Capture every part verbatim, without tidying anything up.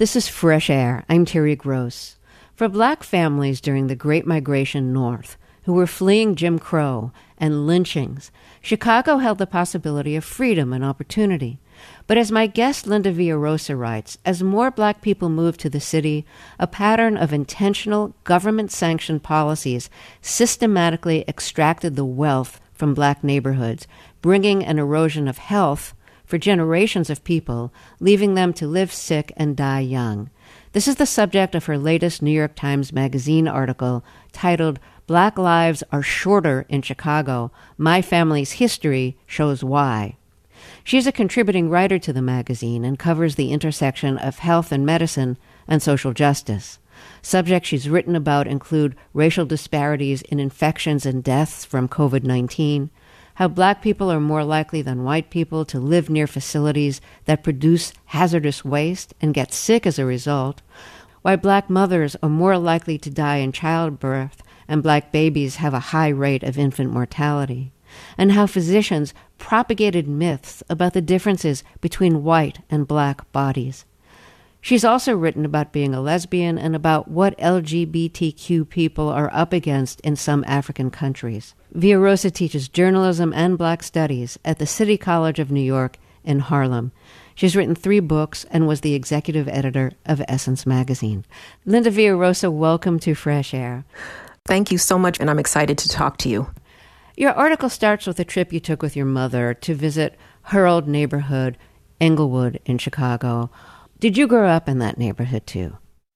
This is Fresh Air. I'm Terry Gross. For Black families during the Great Migration North, who were fleeing Jim Crow and lynchings, Chicago held the possibility of freedom and opportunity. But as my guest Linda Villarosa writes, as more Black people moved to the city, a pattern of intentional government-sanctioned policies systematically extracted the wealth from Black neighborhoods, bringing an erosion of health for generations of people, leaving them to live sick and die young. This is the subject of her latest New York Times Magazine article titled Black Lives Are Shorter in Chicago. My Family's History Shows Why. She's a contributing writer to the magazine and covers the intersection of health and medicine and social justice. Subjects she's written about include racial disparities in infections and deaths from covid nineteen, how Black people are more likely than white people to live near facilities that produce hazardous waste and get sick as a result, why Black mothers are more likely to die in childbirth and Black babies have a high rate of infant mortality, and how physicians propagated myths about the differences between white and Black bodies. She's also written about being a lesbian and about what L G B T Q people are up against in some African countries. Villarosa teaches journalism and Black studies at the City College of New York in Harlem. She's written three books and was the executive editor of Essence magazine. Linda Villarosa, welcome to Fresh Air. Thank you so much, and I'm excited to talk to you. Your article starts with a trip you took with your mother to visit her old neighborhood, Englewood in Chicago. Did you grow up in that neighborhood too?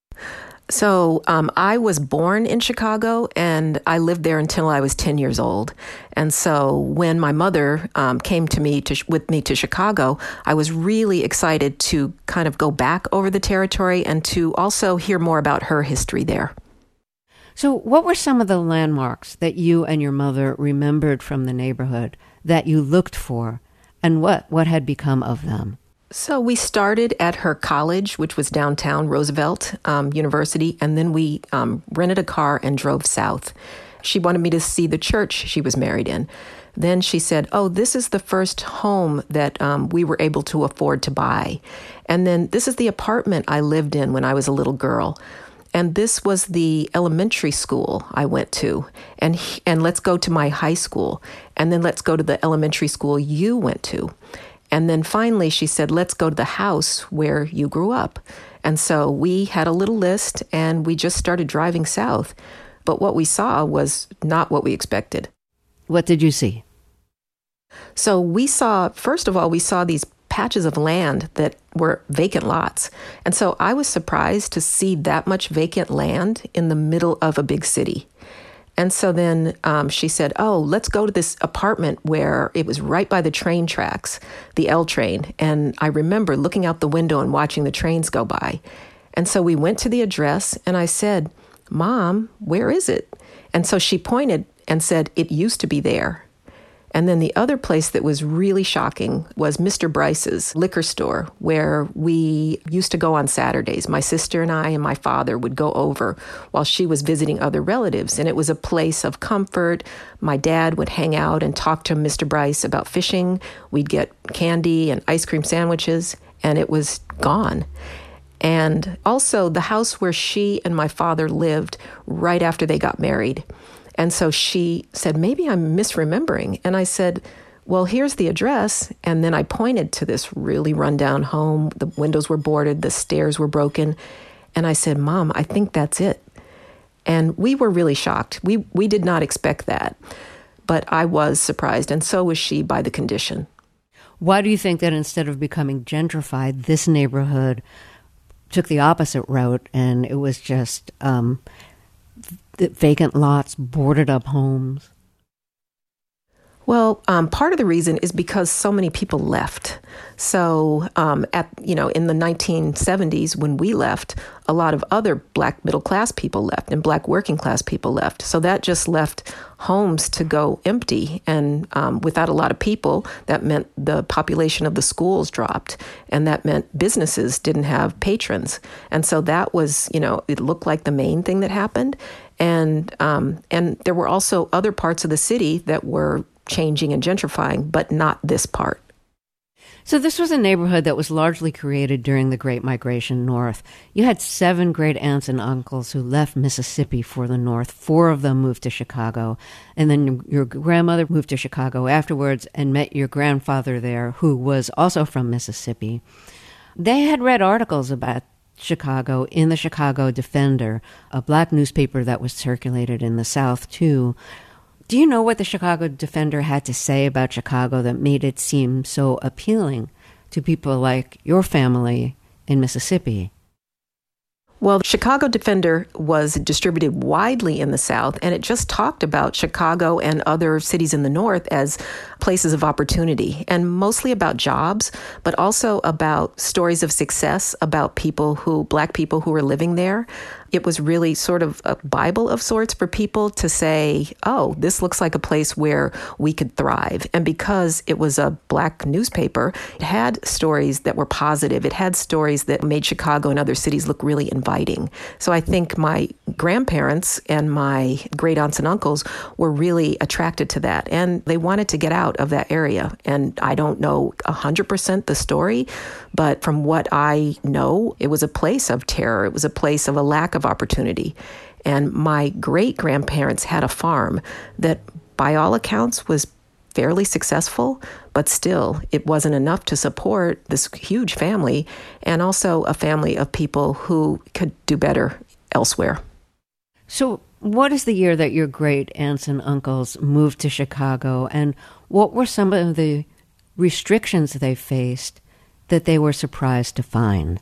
So um, I was born in Chicago, and I lived there until I was ten years old. And so when my mother um, came to me to, with me to Chicago, I was really excited to kind of go back over the territory and to also hear more about her history there. So what were some of the landmarks that you and your mother remembered from the neighborhood that you looked for, and what, what had become of them? So we started at her college, which was downtown Roosevelt um, University, and then we um, rented a car and drove south. She wanted me to see the church she was married in. Then she said, oh, this is the first home that um, we were able to afford to buy. And then this is the apartment I lived in when I was a little girl. And this was the elementary school I went to. And, and let's go to my high school. And then let's go to the elementary school you went to. And then finally, she said, let's go to the house where you grew up. And so we had a little list and we just started driving south. But what we saw was not what we expected. What did you see? So we saw, first of all, we saw these patches of land that were vacant lots. And so I was surprised to see that much vacant land in the middle of a big city. And so then um, she said, oh, let's go to this apartment where it was right by the train tracks, the L train. And I remember looking out the window and watching the trains go by. And so we went to the address and I said, Mom, where is it? And so she pointed and said, it used to be there. And then the other place that was really shocking was Mister Bryce's liquor store, where we used to go on Saturdays. My sister and I and my father would go over while she was visiting other relatives. And it was a place of comfort. My dad would hang out and talk to Mister Bryce about fishing. We'd get candy and ice cream sandwiches, and it was gone. And also the house where she and my father lived right after they got married. And so she said, maybe I'm misremembering. And I said, well, here's the address. And then I pointed to this really rundown home. The windows were boarded, the stairs were broken. And I said, Mom, I think that's it. And we were really shocked. We we did not expect that. But I was surprised, and so was she, by the condition. Why do you think that instead of becoming gentrified, this neighborhood took the opposite route and it was just um, vacant lots, boarded up homes? Well, um, part of the reason is because so many people left. So um, at you know, in the nineteen seventies, when we left, a lot of other Black middle-class people left and Black working-class people left. So that just left homes to go empty. And um, without a lot of people, that meant the population of the schools dropped. And that meant businesses didn't have patrons. And so that was, you know, it looked like the main thing that happened. And um, and there were also other parts of the city that were changing and gentrifying, but not this part. So this was a neighborhood that was largely created during the Great Migration North. You had seven great aunts and uncles who left Mississippi for the North. Four of them moved to Chicago. And then your grandmother moved to Chicago afterwards and met your grandfather there, who was also from Mississippi. They had read articles about Chicago in the Chicago Defender, a black newspaper that was circulated in the South, too. Do you know what the Chicago Defender had to say about Chicago that made it seem so appealing to people like your family in Mississippi? Well, the Chicago Defender was distributed widely in the South, and it just talked about Chicago and other cities in the North as places of opportunity, and mostly about jobs, but also about stories of success, about people who, black people who were living there. It was really sort of a Bible of sorts for people to say, oh, this looks like a place where we could thrive. And because it was a black newspaper, it had stories that were positive. It had stories that made Chicago and other cities look really inviting. So I think my grandparents and my great aunts and uncles were really attracted to that. And they wanted to get out of that area. And I don't know one hundred percent the story, but from what I know, it was a place of terror. It was a place of a lack of opportunity. And my great-grandparents had a farm that, by all accounts, was fairly successful, but still, it wasn't enough to support this huge family and also a family of people who could do better elsewhere. So what is the year that your great aunts and uncles moved to Chicago, and what were some of the restrictions they faced that they were surprised to find?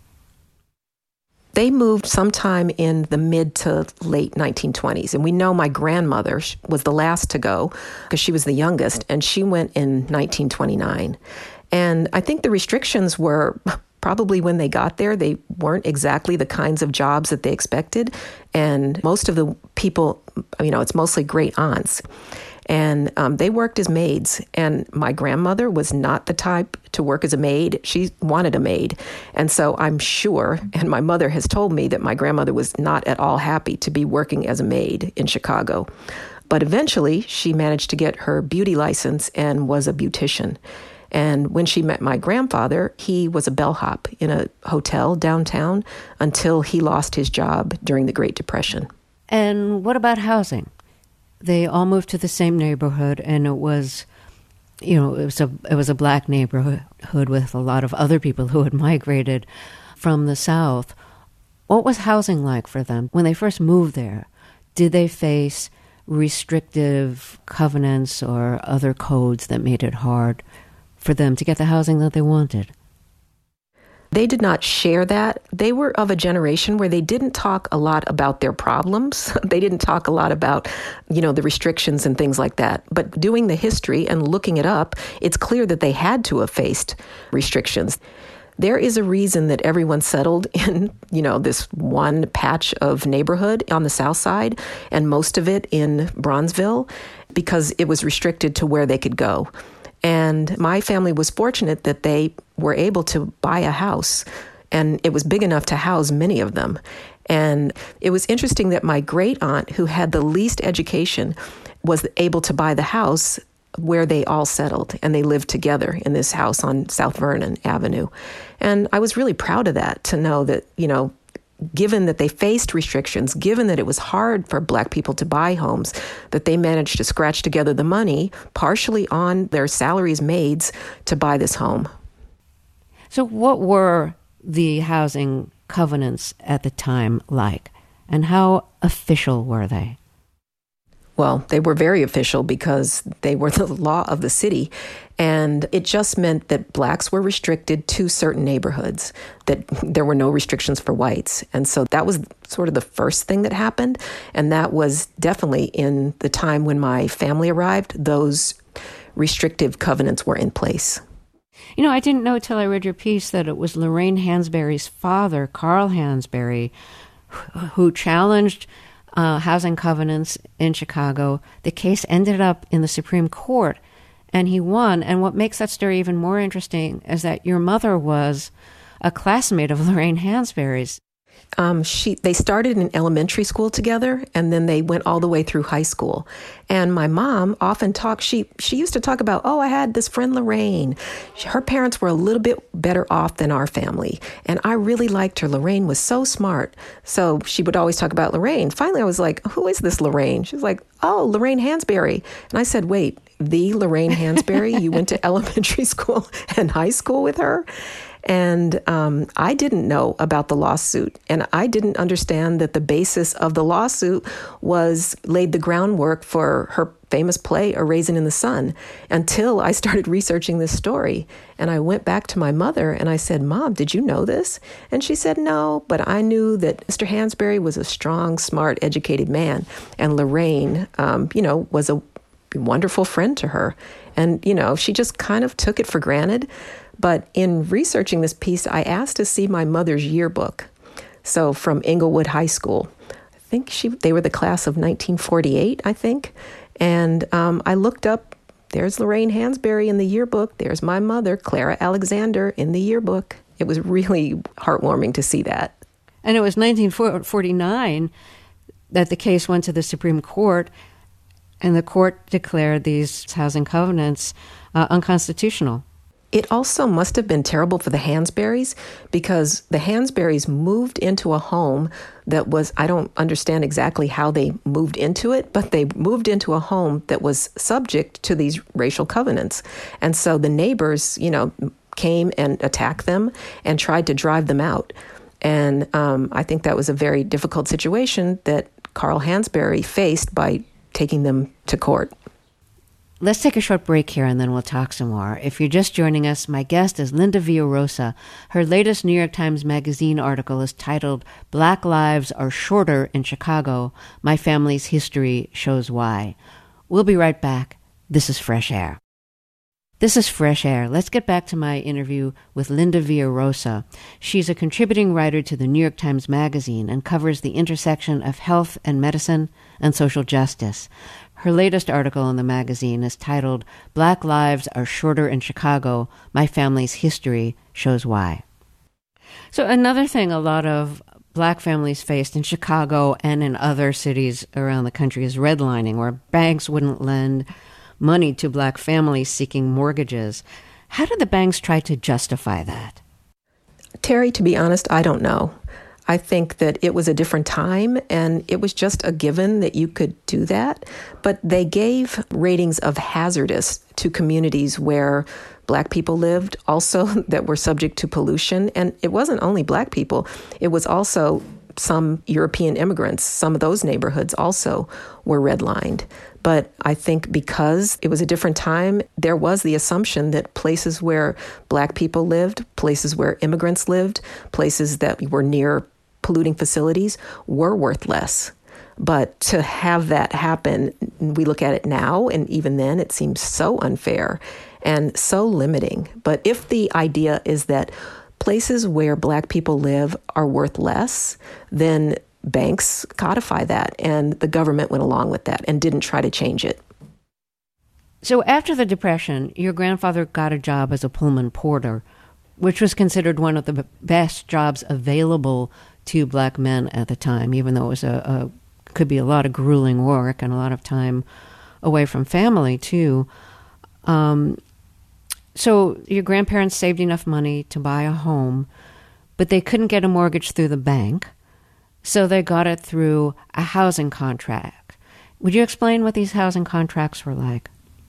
They moved sometime in the mid to late nineteen twenties. And we know my grandmother was the last to go because she was the youngest, and she went in nineteen twenty-nine. And I think the restrictions were probably when they got there, they weren't exactly the kinds of jobs that they expected. And most of the people, you know, it's mostly great aunts. And um, they worked as maids. And my grandmother was not the type to work as a maid. She wanted a maid. And so I'm sure, and my mother has told me, that my grandmother was not at all happy to be working as a maid in Chicago. But eventually, she managed to get her beauty license and was a beautician. And when she met my grandfather, he was a bellhop in a hotel downtown until he lost his job during the Great Depression. And what about housing? They all moved to the same neighborhood, and it was, you know, it was a it was a black neighborhood with a lot of other people who had migrated from the South. What was housing like for them when they first moved there? Did they face restrictive covenants or other codes that made it hard for them to get the housing that they wanted? They did not share that. They were of a generation where they didn't talk a lot about their problems. They didn't talk a lot about, you know, the restrictions and things like that. But doing the history and looking it up, it's clear that they had to have faced restrictions. There is a reason that everyone settled in, you know, this one patch of neighborhood on the South Side, and most of it in Bronzeville, because it was restricted to where they could go. And my family was fortunate that they were able to buy a house, and it was big enough to house many of them. And it was interesting that my great aunt, who had the least education, was able to buy the house where they all settled, and they lived together in this house on South Vernon Avenue. And I was really proud of that, to know that, you know, given that they faced restrictions, given that it was hard for black people to buy homes, that they managed to scratch together the money, partially on their salaries maids, to buy this home. So what were the housing covenants at the time like, and how official were they? Well, they were very official because they were the law of the city. And it just meant that blacks were restricted to certain neighborhoods, that there were no restrictions for whites. And so that was sort of the first thing that happened. And that was definitely in the time when my family arrived, those restrictive covenants were in place. You know, I didn't know till I read your piece that it was Lorraine Hansberry's father, Carl Hansberry, who challenged Uh, housing covenants in Chicago. The case ended up in the Supreme Court, and he won. And what makes that story even more interesting is that your mother was a classmate of Lorraine Hansberry's. Um, she they started in elementary school together, and then they went all the way through high school. And my mom often talked. She she used to talk about, oh, I had this friend Lorraine. She, her parents were a little bit better off than our family, and I really liked her. Lorraine was so smart. So she would always talk about Lorraine. Finally, I was like, who is this Lorraine? She was like, oh, Lorraine Hansberry. And I said, wait, the Lorraine Hansberry? You went to elementary school and high school with her? And um, I didn't know about the lawsuit, and I didn't understand that the basis of the lawsuit was laid the groundwork for her famous play, A Raisin in the Sun, until I started researching this story. And I went back to my mother and I said, Mom, did you know this? And she said, no, but I knew that Mister Hansberry was a strong, smart, educated man. And Lorraine, um, you know, was a wonderful friend to her. And, you know, she just kind of took it for granted. But in researching this piece, I asked to see my mother's yearbook. So from Inglewood High School, I think she they were the class of nineteen forty-eight, I think. And um, I looked up, there's Lorraine Hansberry in the yearbook. There's my mother, Clara Alexander, in the yearbook. It was really heartwarming to see that. And it was nineteen forty-nine that the case went to the Supreme Court, and the court declared these housing covenants uh, unconstitutional. It also must have been terrible for the Hansberrys, because the Hansberrys moved into a home that was, I don't understand exactly how they moved into it, but they moved into a home that was subject to these racial covenants. And so the neighbors, you know, came and attacked them and tried to drive them out. And um, I think that was a very difficult situation that Carl Hansberry faced by taking them to court. Let's take a short break here and then we'll talk some more. If you're just joining us, my guest is Linda Villarosa. Her latest New York Times Magazine article is titled Black Lives Are Shorter in Chicago. My Family's History Shows Why. We'll be right back. This is Fresh Air. This is Fresh Air. Let's get back to my interview with Linda Villarosa. She's a contributing writer to the New York Times Magazine and covers the intersection of health and medicine and social justice. Her latest article in the magazine is titled, Black Lives Are Shorter in Chicago. My Family's History Shows Why. So another thing a lot of Black families faced in Chicago and in other cities around the country is redlining, where banks wouldn't lend money to Black families seeking mortgages. How did the banks try to justify that? Terry, to be honest, I don't know. I think that it was a different time, and it was just a given that you could do that. But they gave ratings of hazardous to communities where Black people lived, also that were subject to pollution. And it wasn't only Black people. It was also some European immigrants. Some of those neighborhoods also were redlined. But I think because it was a different time, there was the assumption that places where Black people lived, places where immigrants lived, places that were near polluting facilities were worth less. But to have that happen, we look at it now, and even then it seems so unfair and so limiting. But if the idea is that places where Black people live are worth less, then banks codify that, and the government went along with that and didn't try to change it. So after the Depression, your grandfather got a job as a Pullman porter, which was considered one of the best jobs available to Black men at the time, even though it was a, a could be a lot of grueling work and a lot of time away from family too. Um, so your grandparents saved enough money to buy a home, but they couldn't get a mortgage through the bank, so they got it through a housing contract. Would you explain what these housing contracts were like?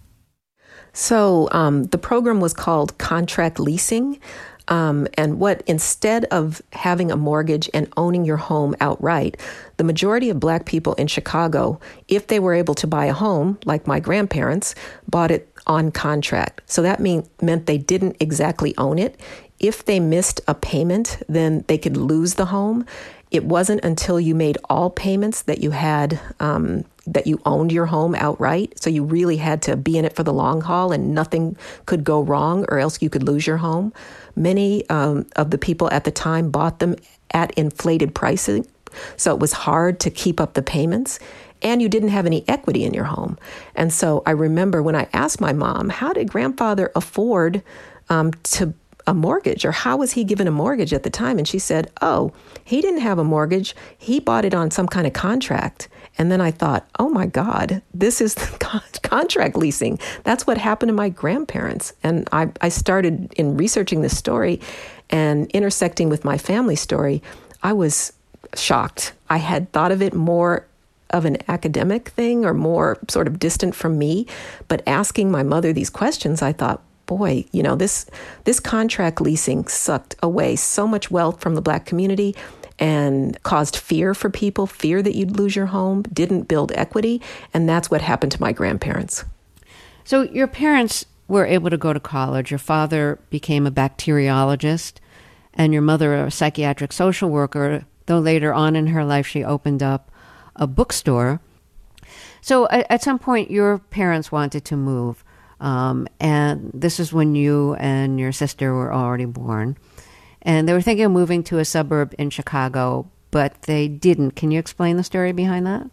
So um, the program was called contract leasing. Um, and what, instead of having a mortgage and owning your home outright, the majority of Black people in Chicago, if they were able to buy a home, like my grandparents, bought it on contract. So that mean, meant they didn't exactly own it. If they missed a payment, then they could lose the home. It wasn't until you made all payments that you had um, that you owned your home outright. So you really had to be in it for the long haul, and nothing could go wrong, or else you could lose your home. Many um, of the people at the time bought them at inflated pricing, so it was hard to keep up the payments, and you didn't have any equity in your home. And so I remember when I asked my mom, how did grandfather afford um, to a mortgage, or how was he given a mortgage at the time? And she said, oh, he didn't have a mortgage. He bought it on some kind of contract. And then I thought, oh my God, this is con- contract leasing. That's what happened to my grandparents. And I, I started in researching this story and intersecting with my family story. I was shocked. I had thought of it more of an academic thing or more sort of distant from me. But asking my mother these questions, I thought, boy, you know, this this contract leasing sucked away so much wealth from the Black community and caused fear for people, fear that you'd lose your home, didn't build equity. And that's what happened to my grandparents. So your parents were able to go to college. Your father became a bacteriologist and your mother a psychiatric social worker, though later on in her life she opened up a bookstore. So at, at some point your parents wanted to move. Um, and this is when you and your sister were already born. And they were thinking of moving to a suburb in Chicago, but they didn't. Can you explain the story behind that?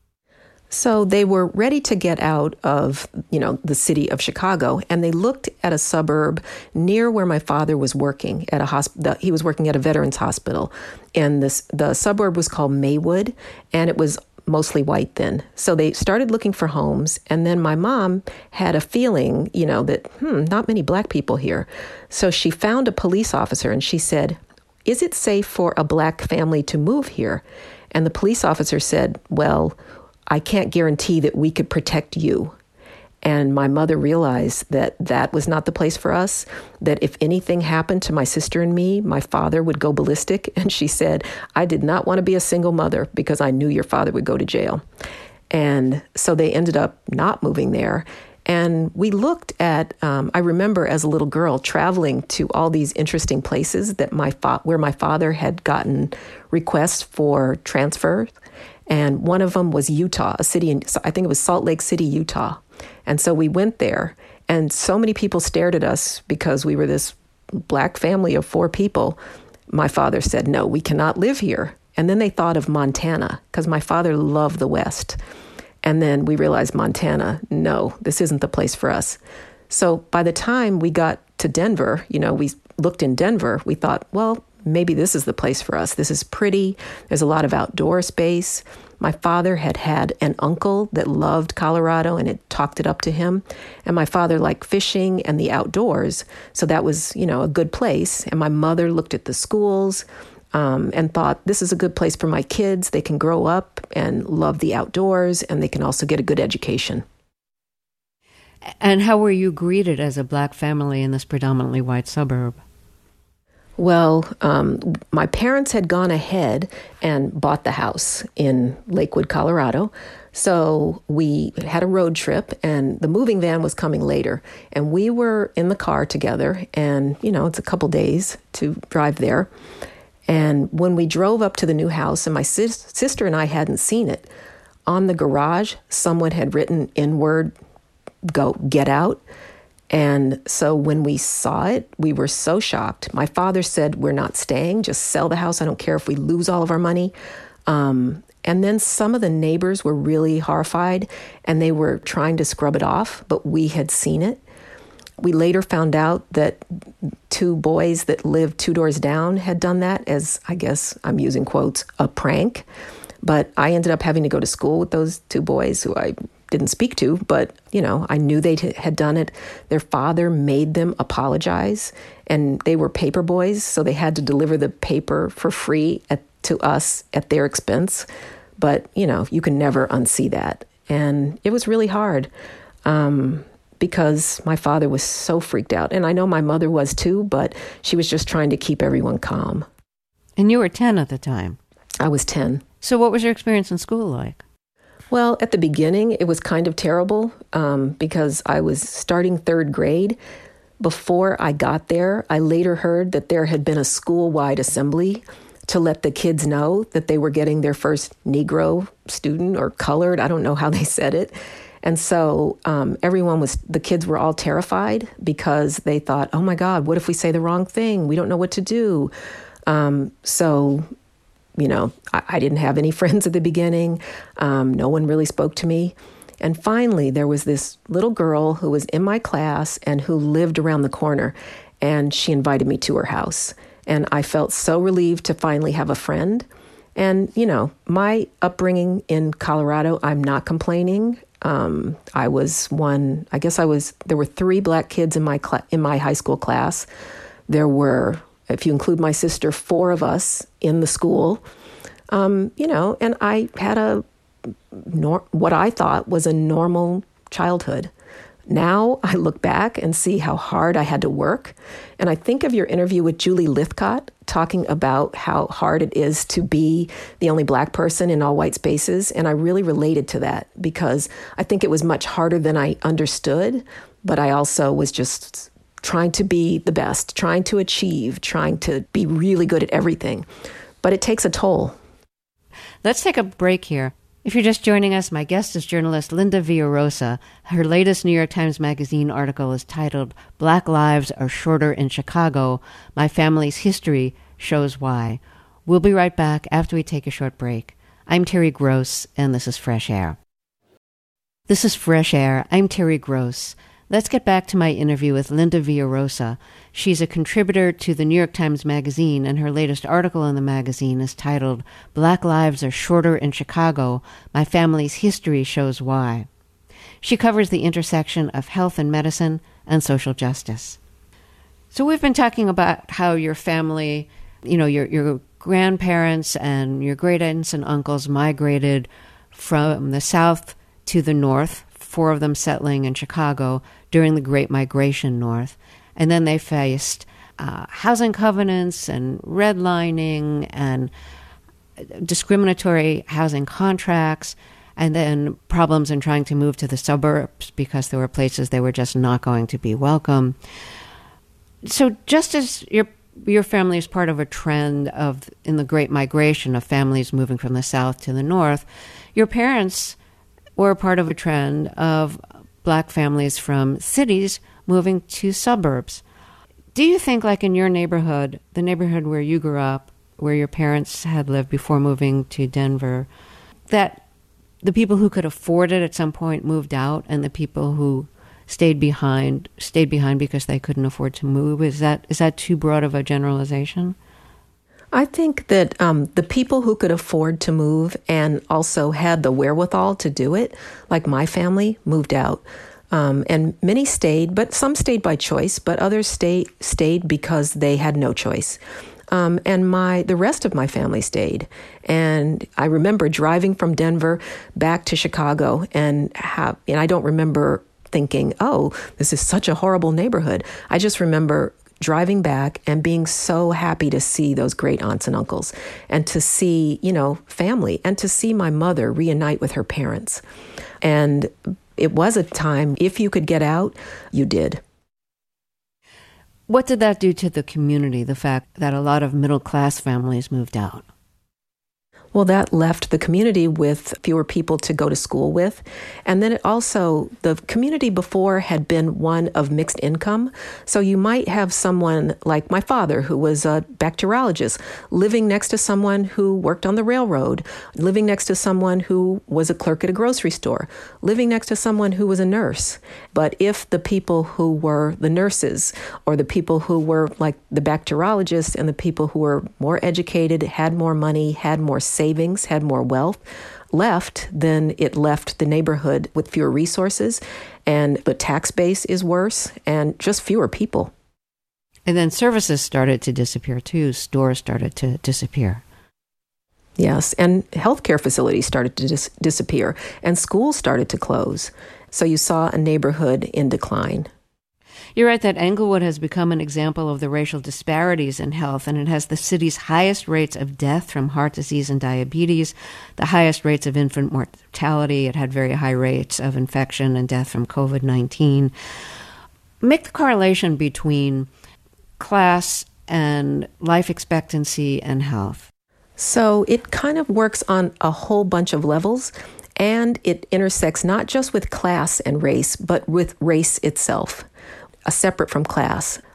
So they were ready to get out of, you know, the city of Chicago, and they looked at a suburb near where my father was working at a hospital. He was working at a veterans hospital, and this the suburb was called Maywood, and it was mostly white then. So they started looking for homes. And then my mom had a feeling, you know, that, hmm, not many Black people here. So she found a police officer and she said, is it safe for a Black family to move here? And the police officer said, well, I can't guarantee that we could protect you. And my mother realized that that was not the place for us, that if anything happened to my sister and me, my father would go ballistic. And she said, I did not want to be a single mother because I knew your father would go to jail. And so they ended up not moving there. And we looked at, um, I remember as a little girl traveling to all these interesting places that my fa- where my father had gotten requests for transfer. And one of them was Utah, a city in, I think it was Salt Lake City, Utah. And so we went there, and so many people stared at us because we were this Black family of four people. My father said, no, we cannot live here. And then they thought of Montana, because my father loved the West. And then we realized Montana, no, this isn't the place for us. So by the time we got to Denver, you know, we looked in Denver, we thought, well, maybe this is the place for us. This is pretty. There's a lot of outdoor space. My father had had an uncle that loved Colorado and had talked it up to him. And my father liked fishing and the outdoors. So that was, you know, a good place. And my mother looked at the schools um, and thought, this is a good place for my kids. They can grow up and love the outdoors, and they can also get a good education. And how were you greeted as a Black family in this predominantly white suburb? Well, um, my parents had gone ahead and bought the house in Lakewood, Colorado. So we had a road trip, and the moving van was coming later. And we were in the car together, and, you know, it's a couple days to drive there. And when we drove up to the new house, and my sis- sister and I hadn't seen it, on the garage, someone had written N-word, go, get out. And so when we saw it, we were so shocked. My father said, we're not staying, just sell the house. I don't care if we lose all of our money. Um, and then some of the neighbors were really horrified, and they were trying to scrub it off, but we had seen it. We later found out that two boys that lived two doors down had done that as, I guess I'm using quotes, a prank. But I ended up having to go to school with those two boys who I didn't speak to, but, you know, I knew they had done it. Their father made them apologize, and they were paper boys, so they had to deliver the paper for free at, to us at their expense. But, you know, you can never unsee that. And it was really hard um, because my father was so freaked out. And I know my mother was too, but she was just trying to keep everyone calm. And you were ten at the time. I was ten. So what was your experience in school like? Well, at the beginning, it was kind of terrible um, because I was starting third grade. Before I got there, I later heard that there had been a school-wide assembly to let the kids know that they were getting their first Negro student or colored. I don't know how they said it. And so um, everyone was, the kids were all terrified because they thought, oh my God, what if we say the wrong thing? We don't know what to do. Um, so... You know, I, I didn't have any friends at the beginning. Um, no one really spoke to me. And finally, there was this little girl who was in my class and who lived around the corner. and she invited me to her house. And I felt so relieved to finally have a friend. And, you know, my upbringing in Colorado, I'm not complaining. Um, I was one, I guess I was, there were three black kids in my cl- in my high school class. There were, if you include my sister, four of us in the school. Um, you know, and I had a, nor- what I thought was a normal childhood. Now I look back and see how hard I had to work. And I think of your interview with Julie Lithcott talking about how hard it is to be the only black person in all white spaces. And I really related to that because I think it was much harder than I understood. But I also was just trying to be the best, trying to achieve, trying to be really good at everything. But it takes a toll. Let's take a break here. If you're just joining us, my guest is journalist Linda Villarosa. Her latest New York Times Magazine article is titled, Black Lives Are Shorter in Chicago. My Family's History Shows Why. We'll be right back after we take a short break. I'm Terry Gross, and this is Fresh Air. This is Fresh Air. I'm Terry Gross. Let's get back to my interview with Linda Villarosa. She's a contributor to the New York Times Magazine, and her latest article in the magazine is titled, Black Lives Are Shorter in Chicago. My Family's History Shows Why. She covers the intersection of health and medicine and social justice. So we've been talking about how your family, you know, your, your grandparents and your great aunts and uncles migrated from the South to the North, four of them settling in Chicago during the Great Migration North. And then they faced uh, housing covenants and redlining and discriminatory housing contracts, and then problems in trying to move to the suburbs because there were places they were just not going to be welcome. So just as your your family is part of a trend of in the Great Migration of families moving from the South to the North, your parents were part of a trend of black families from cities moving to suburbs. Do you think, like in your neighborhood, the neighborhood where you grew up, where your parents had lived before moving to Denver, that the people who could afford it at some point moved out and the people who stayed behind stayed behind because they couldn't afford to move? Is that is that too broad of a generalization? I think that um, the people who could afford to move and also had the wherewithal to do it, like my family, moved out. Um, and many stayed, but some stayed by choice, but others stay, stayed because they had no choice. Um, and my the rest of my family stayed. And I remember driving from Denver back to Chicago and have, and I don't remember thinking, oh, this is such a horrible neighborhood. I just remember driving back and being so happy to see those great aunts and uncles and to see, you know, family and to see my mother reunite with her parents. And it was a time, if you could get out, you did. What did that do to the community, the fact that a lot of middle-class families moved out? Well, that left the community with fewer people to go to school with. And then it also, the community before had been one of mixed income. So you might have someone like my father, who was a bacteriologist, living next to someone who worked on the railroad, living next to someone who was a clerk at a grocery store, living next to someone who was a nurse. But if the people who were the nurses or the people who were like the bacteriologists and the people who were more educated, had more money, had more savings, had more wealth, left, then it left the neighborhood with fewer resources, and the tax base is worse, and just fewer people. And then services started to disappear too. Stores started to disappear. Yes, and healthcare facilities started to dis- disappear, and schools started to close. So you saw a neighborhood in decline. You're right that Englewood has become an example of the racial disparities in health, and it has the city's highest rates of death from heart disease and diabetes, the highest rates of infant mortality. It had very high rates of infection and death from covid nineteen. Make the correlation between class and life expectancy and health. So it kind of works on a whole bunch of levels, and it intersects not just with class and race, but with race itself. Uh, separate from class.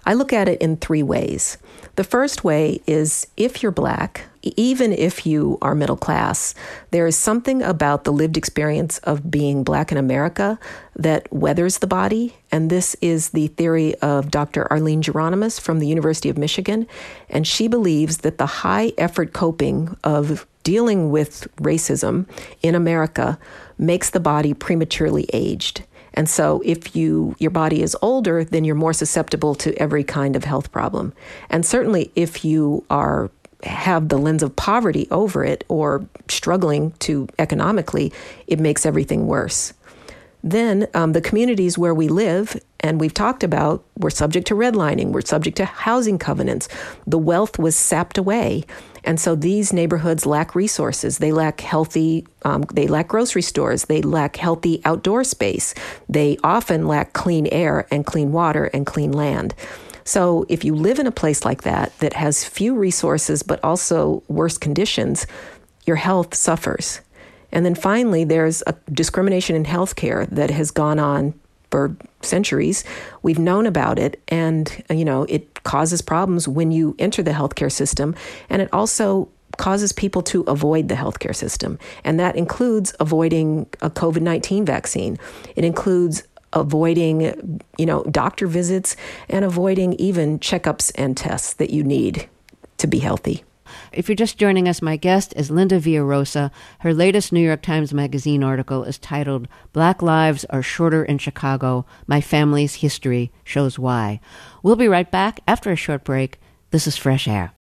I look at it in three ways. The first way is if you're Black, even if you are middle class, there is something about the lived experience of being Black in America that weathers the body. And this is the theory of Doctor Arlene Geronimus from the University of Michigan. And she believes that the high effort coping of dealing with racism in America makes the body prematurely aged. And so if you your body is older, then you're more susceptible to every kind of health problem. And certainly if you are have the lens of poverty over it or struggling to economically, it makes everything worse. Then um, the communities where we live, and we've talked about, we're subject to redlining, we're subject to housing covenants. The wealth was sapped away. And so these neighborhoods lack resources. They lack healthy, um, they lack grocery stores. They lack healthy outdoor space. They often lack clean air and clean water and clean land. So if you live in a place like that, that has few resources, but also worse conditions, your health suffers. And then finally, there's a discrimination in healthcare that has gone on for centuries. We've known about it, and you know it causes problems when you enter the healthcare system, and it also causes people to avoid the healthcare system. And that includes avoiding a COVID nineteen vaccine. It includes avoiding, you know, doctor visits and avoiding even checkups and tests that you need to be healthy. If you're just joining us, my guest is Linda Villarosa. Her latest New York Times Magazine article is titled Black Lives Are Shorter in Chicago. My Family's History Shows Why. We'll be right back after a short break. This is Fresh Air.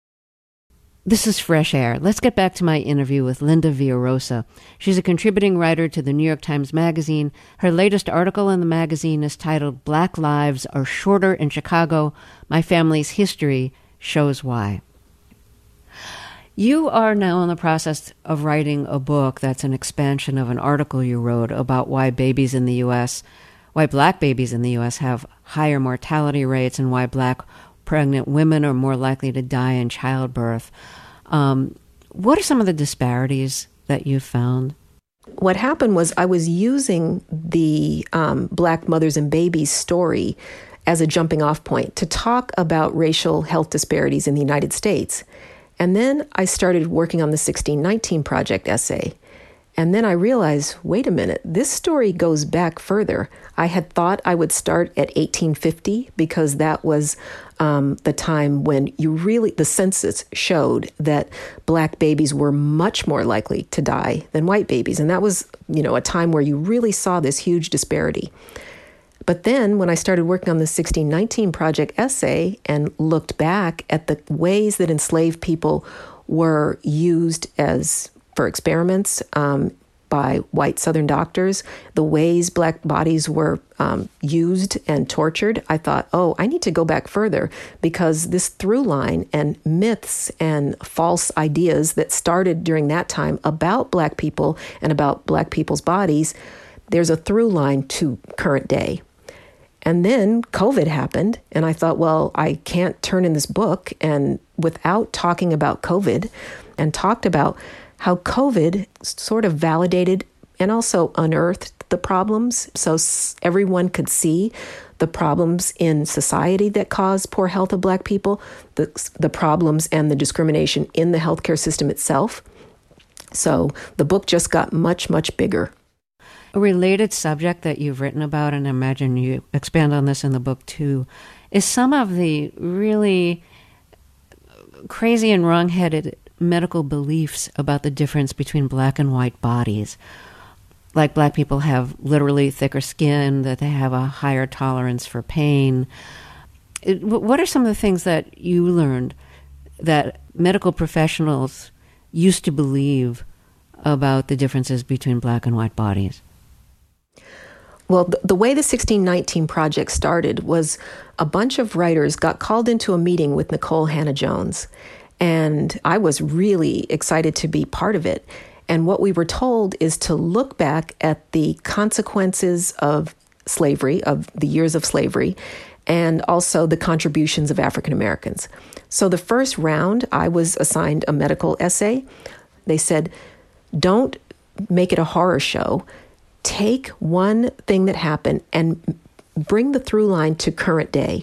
This is Fresh Air. Let's get back to my interview with Linda Villarosa. She's a contributing writer to the New York Times Magazine. Her latest article in the magazine is titled Black Lives Are Shorter in Chicago. My Family's History Shows Why. You are now in the process of writing a book that's an expansion of an article you wrote about why babies in the U S, why Black babies in the U S have higher mortality rates and why Black pregnant women are more likely to die in childbirth. Um, what are some of the disparities that you found? What happened was I was using the um, Black mothers and babies story as a jumping off point to talk about racial health disparities in the United States. And then I started working on the sixteen nineteen Project essay. And then I realized, wait a minute, this story goes back further. I had thought I would start at eighteen fifty because that was um, the time when you really, the census showed that Black babies were much more likely to die than white babies. And that was, you know, a time where you really saw this huge disparity. But then when I started working on the sixteen nineteen Project essay and looked back at the ways that enslaved people were used as for experiments um, by white Southern doctors, the ways Black bodies were um, used and tortured, I thought, oh, I need to go back further because this through line and myths and false ideas that started during that time about Black people and about Black people's bodies, there's a through line to current day. And then COVID happened, and I thought, well, I can't turn in this book and without talking about COVID, and talked about how COVID sort of validated and also unearthed the problems so everyone could see the problems in society that cause poor health of Black people, the, the problems and the discrimination in the healthcare system itself. So the book just got much, much bigger. A related subject that you've written about, and I imagine you expand on this in the book too, is some of the really crazy and wrong-headed medical beliefs about the difference between Black and white bodies. Like Black people have literally thicker skin, that they have a higher tolerance for pain. It, what are some of the things that you learned that medical professionals used to believe about the differences between Black and white bodies? Well, the, the way the sixteen nineteen Project started was a bunch of writers got called into a meeting with Nicole Hannah-Jones. And I was really excited to be part of it. And what we were told is to look back at the consequences of slavery, of the years of slavery, and also the contributions of African Americans. So the first round, I was assigned a medical essay. They said, don't make it a horror show. Take one thing that happened and bring the through line to current day.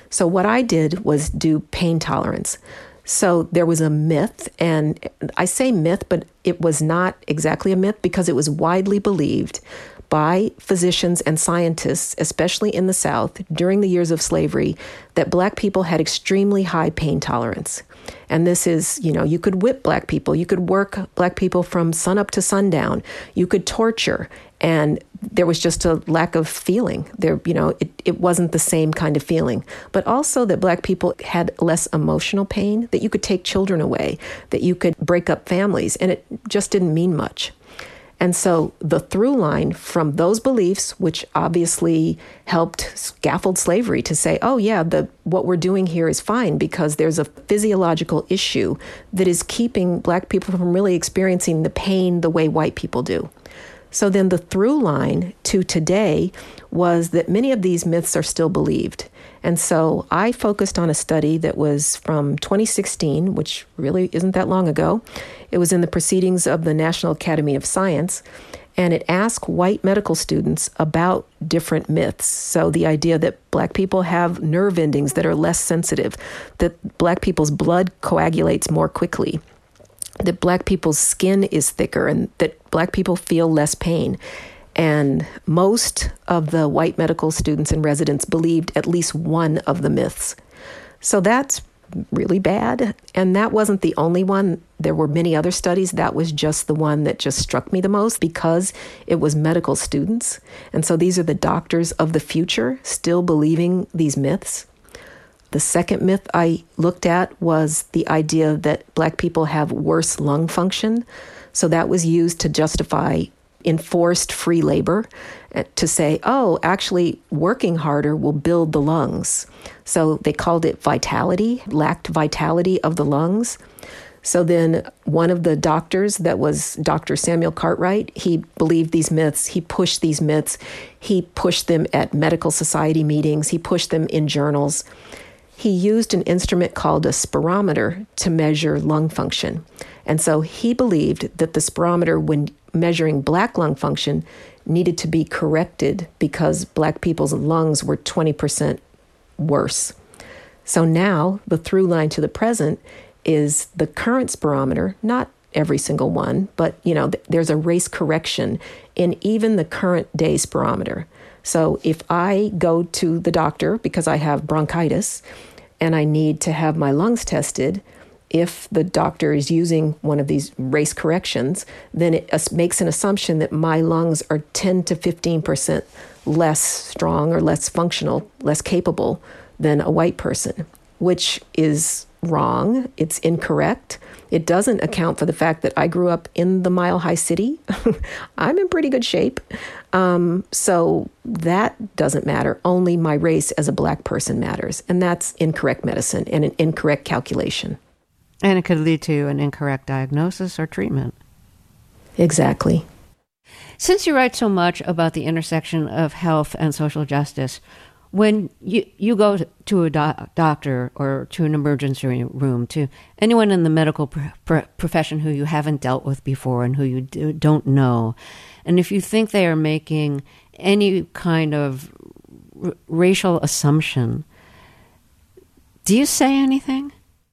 So what I did was do pain tolerance. So there was a myth, and I say myth, but it was not exactly a myth because it was widely believed by physicians and scientists, especially in the South, during the years of slavery, that Black people had extremely high pain tolerance. And this is, you know, you could whip Black people, you could work Black people from sunup to sundown, you could torture, and there was just a lack of feeling. There, you know, it, it wasn't the same kind of feeling. But also that Black people had less emotional pain, that you could take children away, that you could break up families, and it just didn't mean much. And so the through line from those beliefs, which obviously helped scaffold slavery to say, oh yeah, the what we're doing here is fine because there's a physiological issue that is keeping Black people from really experiencing the pain the way white people do. So then the through line to today was that many of these myths are still believed. And so I focused on a study that was from twenty sixteen, which really isn't that long ago. It was in the Proceedings of the National Academy of Science, and it asked white medical students about different myths. So the idea that Black people have nerve endings that are less sensitive, that Black people's blood coagulates more quickly, that Black people's skin is thicker, and that Black people feel less pain. And most of the white medical students and residents believed at least one of the myths. So that's really bad. And that wasn't the only one. There were many other studies. That was just the one that just struck me the most because it was medical students. And so these are the doctors of the future still believing these myths. The second myth I looked at was the idea that Black people have worse lung function. So that was used to justify enforced free labor, to say, oh, actually working harder will build the lungs. So they called it vitality, lacked vitality of the lungs. So then one of the doctors, that was Doctor Samuel Cartwright, he believed these myths, he pushed these myths, he pushed them at medical society meetings, he pushed them in journals. He used an instrument called a spirometer to measure lung function. And so he believed that the spirometer, when measuring Black lung function, needed to be corrected because Black people's lungs were twenty percent worse. So now the through line to the present is the current spirometer, not every single one, but you know, th- there's a race correction in even the current day spirometer. So if I go to the doctor because I have bronchitis and I need to have my lungs tested, if the doctor is using one of these race corrections, then it uh, makes an assumption that my lungs are ten to fifteen percent less strong or less functional, less capable than a white person, which is wrong. It's incorrect. It doesn't account for the fact that I grew up in the Mile High City. I'm in pretty good shape. Um, so that doesn't matter. Only my race as a Black person matters. And that's incorrect medicine and an incorrect calculation. And it could lead to an incorrect diagnosis or treatment. Exactly. Since you write so much about the intersection of health and social justice, when you, you go to a doc, doctor or to an emergency room, to anyone in the medical pro- pro- profession who you haven't dealt with before and who you do, don't know, and if you think they are making any kind of r- racial assumption, do you say anything?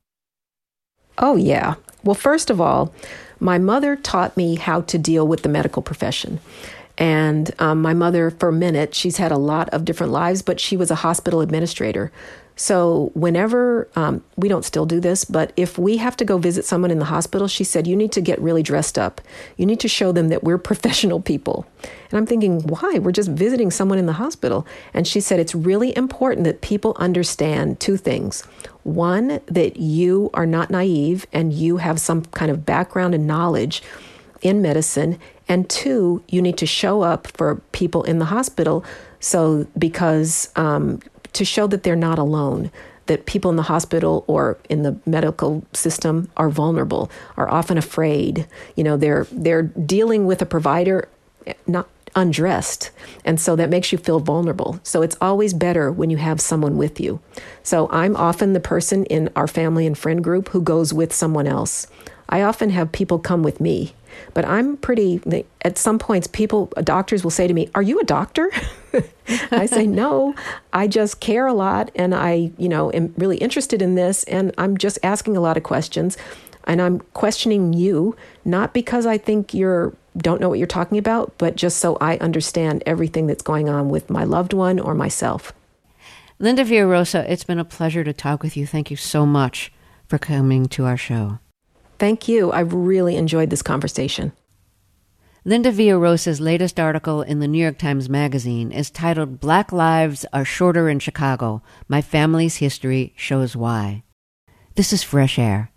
Oh, yeah. Well, first of all, my mother taught me how to deal with the medical profession. And um, my mother, for a minute, she's had a lot of different lives, but she was a hospital administrator. So whenever, um, we don't still do this, but if we have to go visit someone in the hospital, she said, you need to get really dressed up. You need to show them that we're professional people. And I'm thinking, why? We're just visiting someone in the hospital. And she said, it's really important that people understand two things. One, that you are not naive and you have some kind of background and knowledge in medicine. And two, you need to show up for people in the hospital. So because, um, to show that they're not alone, that people in the hospital or in the medical system are vulnerable, are often afraid. You know, they're they're dealing with a provider not undressed. And so that makes you feel vulnerable. So it's always better when you have someone with you. So I'm often the person in our family and friend group who goes with someone else. I often have people come with me, but I'm pretty, at some points, people, doctors will say to me, are you a doctor? I say, no, I just care a lot, and I, you know, am really interested in this, and I'm just asking a lot of questions, and I'm questioning you, not because I think you're don't know what you're talking about, but just so I understand everything that's going on with my loved one or myself. Linda Villarosa, it's been a pleasure to talk with you. Thank you so much for coming to our show. Thank you. I've really enjoyed this conversation. Linda Villarosa's latest article in the New York Times Magazine is titled Black Lives Are Shorter in Chicago. My Family's History Shows Why. This is Fresh Air.